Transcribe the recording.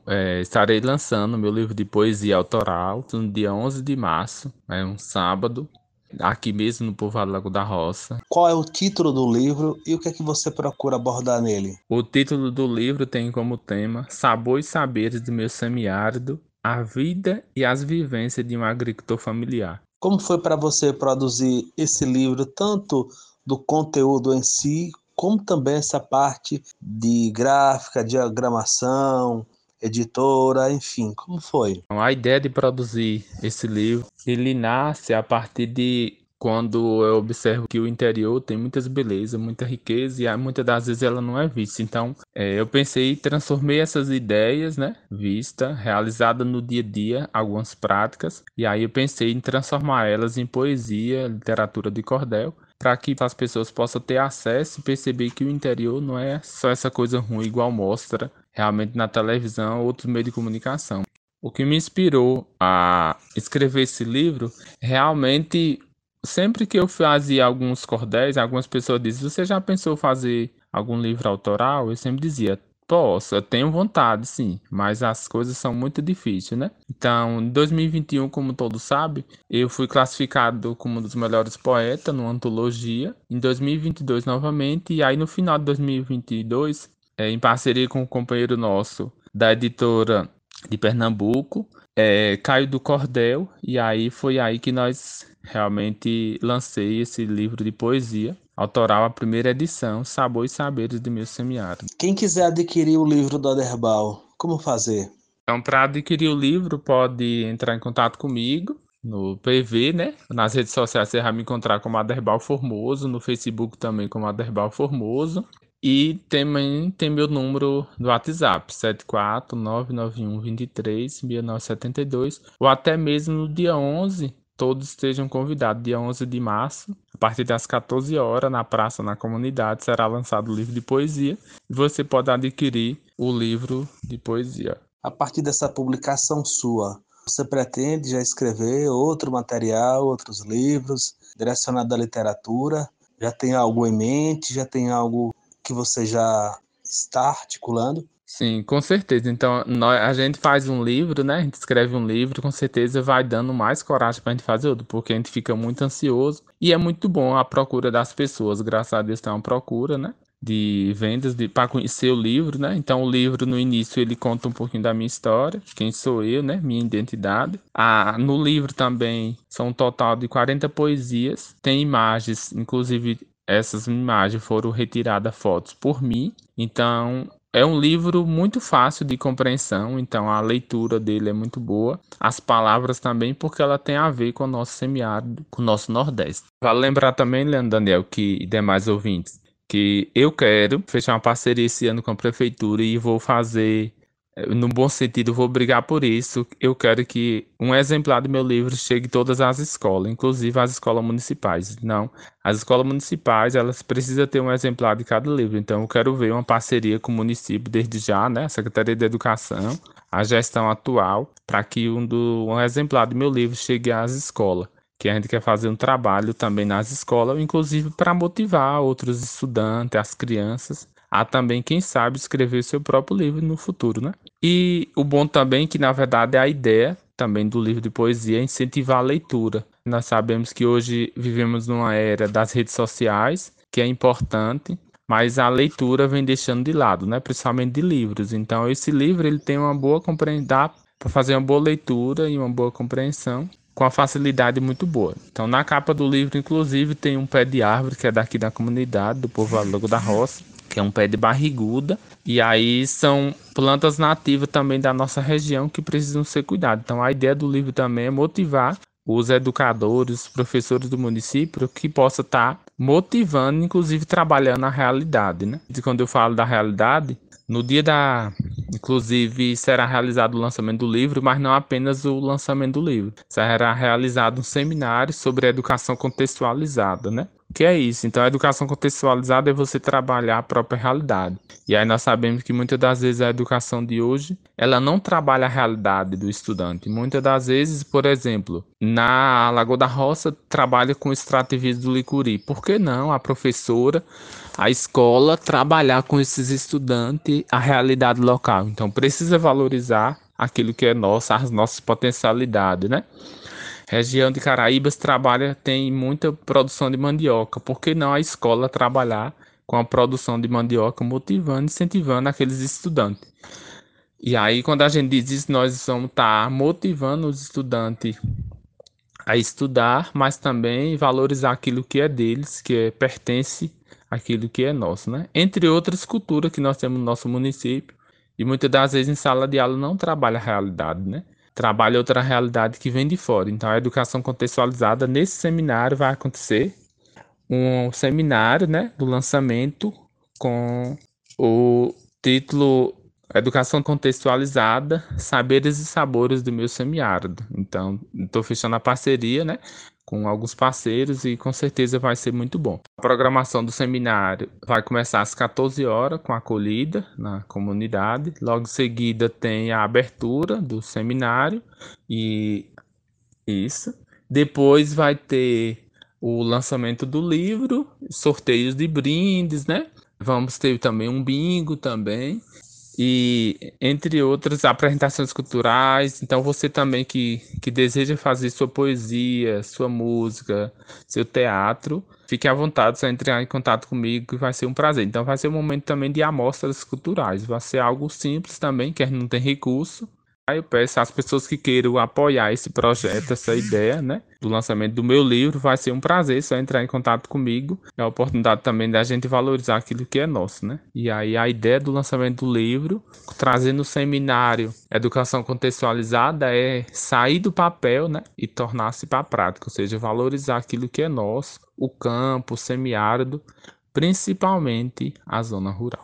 estarei lançando meu livro de poesia autoral no dia 11 de março, é um sábado, aqui mesmo no Povoado Lago da Roça. Qual é o título do livro e o que é que você procura abordar nele? O título do livro tem como tema Sabor e Saberes do Meu Semiárido, a vida e as vivências de um agricultor familiar. Como foi para você produzir esse livro, tanto do conteúdo em si, como também essa parte de gráfica, diagramação, editora, enfim, como foi? Então, a ideia de produzir esse livro, ele nasce a partir de quando eu observo que o interior tem muitas belezas, muita riqueza e muitas das vezes ela não é vista. Então, eu pensei, transformei essas ideias, né, vista, realizada no dia a dia, algumas práticas, e aí eu pensei em transformar elas em poesia, literatura de cordel, para que as pessoas possam ter acesso e perceber que o interior não é só essa coisa ruim igual mostra realmente na televisão ou outro meio de comunicação. O que me inspirou a escrever esse livro, realmente, sempre que eu fazia alguns cordéis, algumas pessoas diziam: Você já pensou fazer algum livro autoral? Eu sempre dizia: Posso, eu tenho vontade, sim, mas as coisas são muito difíceis, né? Então, em 2021, como todos sabem, eu fui classificado como um dos melhores poetas numa antologia. Em 2022, novamente, e aí no final de 2022, em parceria com um companheiro nosso da editora de Pernambuco, Caio do Cordel, e aí foi aí que nós realmente lancei esse livro de poesia, autoral, a primeira edição, Sabor e Saberes de Meu Semiárido. Quem quiser adquirir o livro do Aderbal, como fazer? Então, para adquirir o livro, pode entrar em contato comigo no PV, né? Nas redes sociais você vai me encontrar como Aderbal Formoso, no Facebook também como Aderbal Formoso. E também tem meu número do WhatsApp, 74991236972, ou até mesmo no dia 11, todos estejam convidados, dia 11 de março, a partir das 14 horas, na praça, na comunidade, será lançado o livro de poesia, e você pode adquirir o livro de poesia. A partir dessa publicação sua, você pretende já escrever outro material, outros livros direcionados à literatura? Já tem algo em mente? Já tem algo que você já está articulando? Sim, com certeza. Então, a gente faz um livro, né? A gente escreve um livro, com certeza vai dando mais coragem pra gente fazer outro, porque a gente fica muito ansioso e é muito bom a procura das pessoas. Graças a Deus tem uma procura, né? De vendas para conhecer o livro, né? Então, o livro no início ele conta um pouquinho da minha história, quem sou eu, né? Minha identidade. No livro também são um total de 40 poesias, tem imagens, inclusive essas imagens foram retiradas fotos por mim. Então, é um livro muito fácil de compreensão, então a leitura dele é muito boa. As palavras também, porque ela tem a ver com o nosso semiárido, com o nosso Nordeste. Vale lembrar também, Leandro Daniel, e demais ouvintes, que eu quero fechar uma parceria esse ano com a prefeitura e vou fazer, no bom sentido, vou brigar por isso. Eu quero que um exemplar do meu livro chegue em todas as escolas, inclusive as escolas municipais. Não, as escolas municipais, elas precisam ter um exemplar de cada livro. Então, eu quero ver uma parceria com o município desde já, né? A Secretaria de Educação, a gestão atual, para que um exemplar do meu livro chegue às escolas. Que a gente quer fazer um trabalho também nas escolas, inclusive para motivar outros estudantes, as crianças, a também, quem sabe, escrever seu próprio livro no futuro, né? E o bom também que, na verdade, é a ideia também do livro de poesia é incentivar a leitura. Nós sabemos que hoje vivemos numa era das redes sociais, que é importante, mas a leitura vem deixando de lado, né? Principalmente de livros. Então, esse livro ele tem uma boa compreensão, dá para fazer uma boa leitura e uma boa compreensão com a facilidade muito boa. Então, na capa do livro, inclusive, tem um pé de árvore que é daqui da comunidade, do povo Lago da Roça, que é um pé de barriguda. E aí são plantas nativas também da nossa região que precisam ser cuidadas. Então, a ideia do livro também é motivar os educadores, os professores do município que possa estar motivando, inclusive trabalhando na realidade, né? E quando eu falo da realidade, no dia da, inclusive será realizado o lançamento do livro, mas não apenas o lançamento do livro. Será realizado um seminário sobre educação contextualizada, né? que é isso. Então, a educação contextualizada é você trabalhar a própria realidade. E aí nós sabemos que muitas das vezes a educação de hoje, ela não trabalha a realidade do estudante. Muitas das vezes, por exemplo, na Lagoa da Roça, trabalha com o extrativismo do licuri. Por que não a professora, a escola, trabalhar com esses estudantes a realidade local? Então, precisa valorizar aquilo que é nosso, as nossas potencialidades, né? Região de Caraíbas tem muita produção de mandioca. Por que não a escola trabalhar com a produção de mandioca, motivando, incentivando aqueles estudantes? E aí, quando a gente diz isso, nós vamos estar motivando os estudantes a estudar, mas também valorizar aquilo que é deles, pertence àquilo que é nosso, né? Entre outras culturas que nós temos no nosso município, e muitas das vezes em sala de aula não trabalha a realidade, né? Trabalha outra realidade que vem de fora. Então, a educação contextualizada, nesse seminário, vai acontecer um seminário, né, do lançamento com o título Educação Contextualizada, Saberes e Sabores do Meu Semiárido. Então, estou fechando a parceria, né, com alguns parceiros e com certeza vai ser muito bom. A programação do seminário vai começar às 14 horas com a acolhida na comunidade. Logo em seguida tem a abertura do seminário e isso. Depois vai ter o lançamento do livro, sorteios de brindes, né? Vamos ter também um bingo também e entre outras apresentações culturais. Então você também que deseja fazer sua poesia, sua música, seu teatro, fique à vontade, só entrar em contato comigo que vai ser um prazer. Então vai ser um momento também de amostras culturais, vai ser algo simples também, que a gente não tem recurso. Aí eu peço às pessoas que queiram apoiar esse projeto, essa ideia, né, do lançamento do meu livro, vai ser um prazer só entrar em contato comigo. É a oportunidade também da gente valorizar aquilo que é nosso, né? E aí a ideia do lançamento do livro, trazendo o seminário Educação Contextualizada, é sair do papel, né, e tornar-se para a prática, ou seja, valorizar aquilo que é nosso, o campo, o semiárido, principalmente a zona rural.